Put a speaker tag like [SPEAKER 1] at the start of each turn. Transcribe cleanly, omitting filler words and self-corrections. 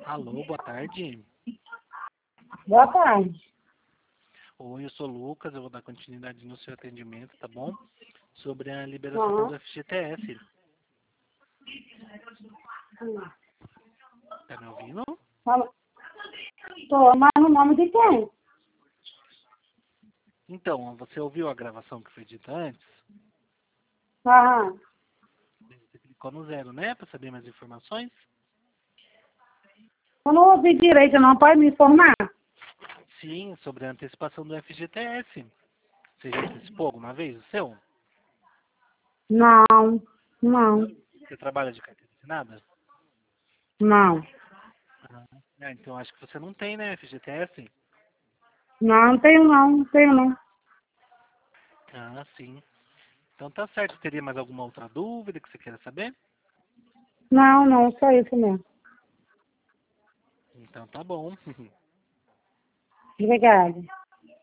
[SPEAKER 1] Alô, boa tarde.
[SPEAKER 2] Boa tarde.
[SPEAKER 1] Oi, eu sou o Lucas, eu vou dar continuidade no seu atendimento, tá bom? Sobre a liberação
[SPEAKER 2] Uhum.
[SPEAKER 1] do FGTS. Tá me ouvindo?
[SPEAKER 2] Tô, mas no nome de quem?
[SPEAKER 1] Então, você ouviu a gravação que foi dita antes?
[SPEAKER 2] Aham.
[SPEAKER 1] Você clicou no 0, né? Para saber mais informações?
[SPEAKER 2] Eu não ouvi direito, não. Pode me informar?
[SPEAKER 1] Sim, sobre a antecipação do FGTS. Você já antecipou alguma vez o seu?
[SPEAKER 2] Não.
[SPEAKER 1] Não?
[SPEAKER 2] Não.
[SPEAKER 1] Você trabalha de carteira assinada?
[SPEAKER 2] Não.
[SPEAKER 1] Então acho que você não tem, né, FGTS?
[SPEAKER 2] Não, não tenho não. Não tenho não.
[SPEAKER 1] Ah, sim. Então tá certo. Teria mais alguma outra dúvida que você queira saber?
[SPEAKER 2] Não, não. Só isso mesmo.
[SPEAKER 1] Então tá bom.
[SPEAKER 2] Obrigada.